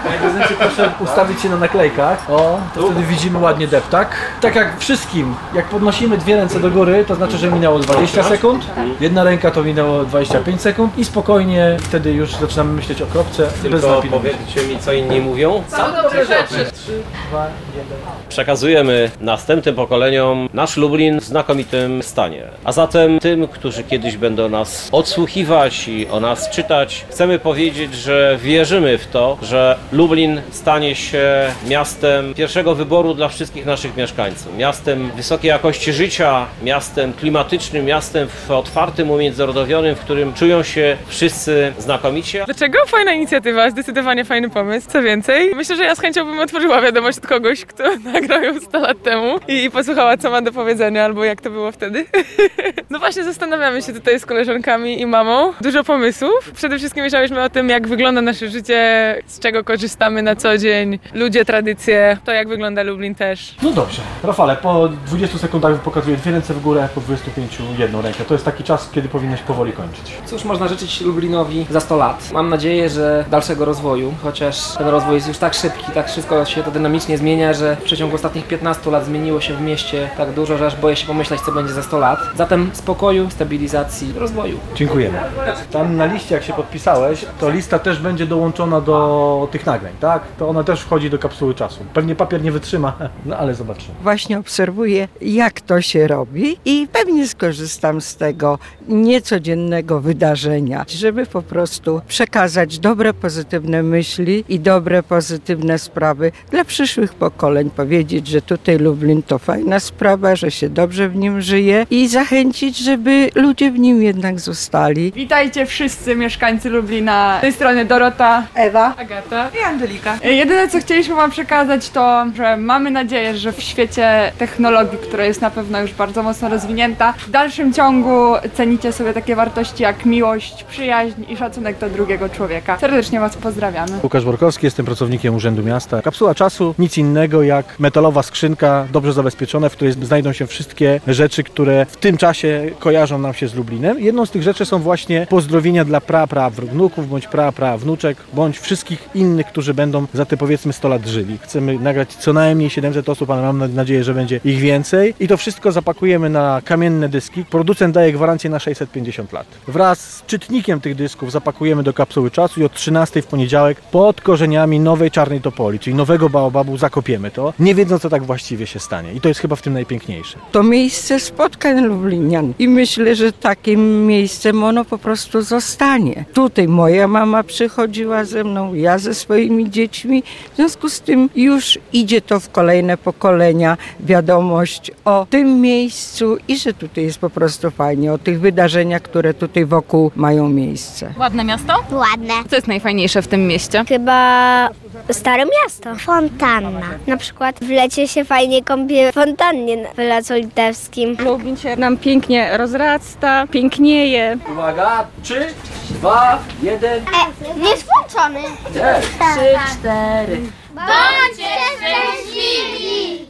Panie prezydencie, proszę ustawić się na naklejkach. O, to wtedy widzimy ładnie deptak. Tak jak wszystkim, jak podnosimy dwie ręce do góry, to znaczy, że minęło 20 sekund. Jedna ręka to minęło 25 sekund i spokojnie wtedy już zaczynamy myśleć o kropce. Tylko powiedzcie mi, co inni mówią. Same dobre rzeczy. 3, 2, 1. Przekazujemy następnym pokoleniom nasz Lublin w znakomitym stanie. A zatem tym, którzy kiedyś będą nas odsłuchiwać i o nas czytać, chcemy powiedzieć, że wierzymy w to, że Lublin stanie się miastem pierwszego wyboru dla wszystkich naszych mieszkańców. Miastem wysokiej jakości życia, miastem klimatycznym, miastem otwartym, umiędzynarodowionym, w którym czują się wszyscy znakomicie. Dlaczego? Fajna inicjatywa, zdecydowanie fajny pomysł. Co więcej, myślę, że ja z chęcią bym otworzyła wiadomość od kogoś, kto nagrał ją 100 lat temu i posłuchała, co ma do powiedzenia, albo jak to było wtedy. No właśnie zastanawiamy się tutaj z koleżankami i mamą. Dużo pomysłów. Przede wszystkim myślałyśmy o tym, jak wygląda nasze życie, z czego korzystamy na co dzień, ludzie, tradycje, to jak wygląda Lublin też. No dobrze. Rafale, po 20 sekundach pokazuję dwie ręce w górę, po 25 jedną rękę. To jest taki czas, kiedy powinnaś powoli kończyć. Cóż można życzyć Lublinowi za 100 lat? Mam nadzieję, że dalszego rozwoju, chociaż ten rozwój jest już tak szybki, tak wszystko się to dynamicznie zmienia, że w przeciągu ostatnich 15 lat zmieniło się w mieście tak dużo, że aż boję się pomyśleć, co będzie za 100 lat. Zatem spokoju, stabilizacji, rozwoju. Dziękujemy. Tam na liście, jak się podpisałeś, to lista też będzie dołączona do tych nagrań, tak? To ona też wchodzi do kapsuły czasu. Pewnie papier nie wytrzyma, no ale zobaczymy. Właśnie obserwuję, jak to się robi i pewnie skorzystam z tego niecodziennego wydarzenia, żeby po prostu przekazać dobre, pozytywne myśli i dobre, pozytywne sprawy dla przyszłych pokoleń. Powiedzieć, że tutaj Lublin to fajna sprawa, że się dobrze w nim żyje i zachęcić, żeby ludzie w nim jednak zostali. Witajcie wszyscy mieszkańcy Lublina. Z tej strony Dorota, Ewa, Agata. I Angelika. Jedyne co chcieliśmy wam przekazać to, że mamy nadzieję, że w świecie technologii, która jest na pewno już bardzo mocno rozwinięta, w dalszym ciągu cenicie sobie takie wartości jak miłość, przyjaźń i szacunek do drugiego człowieka. Serdecznie was pozdrawiamy. Łukasz Borkowski, jestem pracownikiem Urzędu Miasta. Kapsuła czasu, nic innego jak metalowa skrzynka, dobrze zabezpieczona, w której znajdą się wszystkie rzeczy, które w tym czasie kojarzą nam się z Lublinem. Jedną z tych rzeczy są właśnie pozdrowienia dla wnuków, bądź wnuczek, bądź wszystkich innych, którzy będą za te powiedzmy 100 lat żyli. Chcemy nagrać co najmniej 700 osób, ale mam nadzieję, że będzie ich więcej. I to wszystko zapakujemy na kamienne dyski. Producent daje gwarancję na 650 lat. Wraz z czytnikiem tych dysków zapakujemy do kapsuły czasu i od 13 w poniedziałek pod korzeniami nowej czarnej topoli, czyli nowego baobabu, zakopiemy to, nie wiedząc, co tak właściwie się stanie. I to jest chyba w tym najpiękniejsze. to miejsce spotkań lublinian i myślę, że takim miejscem ono po prostu zostanie. Tutaj moja mama przychodziła ze mną, ja ze swoimi dziećmi, w związku z tym już idzie to w kolejne pokolenia, wiadomość o tym miejscu i że tutaj jest po prostu fajnie, o tych wydarzeniach, które tutaj wokół mają miejsce. Ładne miasto? Ładne. Co jest najfajniejsze w tym mieście? Chyba Stare Miasto. Fontanna. Na przykład w lecie się fajnie kąpie w fontannie na Placu Litewskim. Lublin się nam pięknie rozrasta, pięknieje. Uwaga, 3, 2, 1. Jest włączony. 3, 4. Bądźcie szczęśliwi!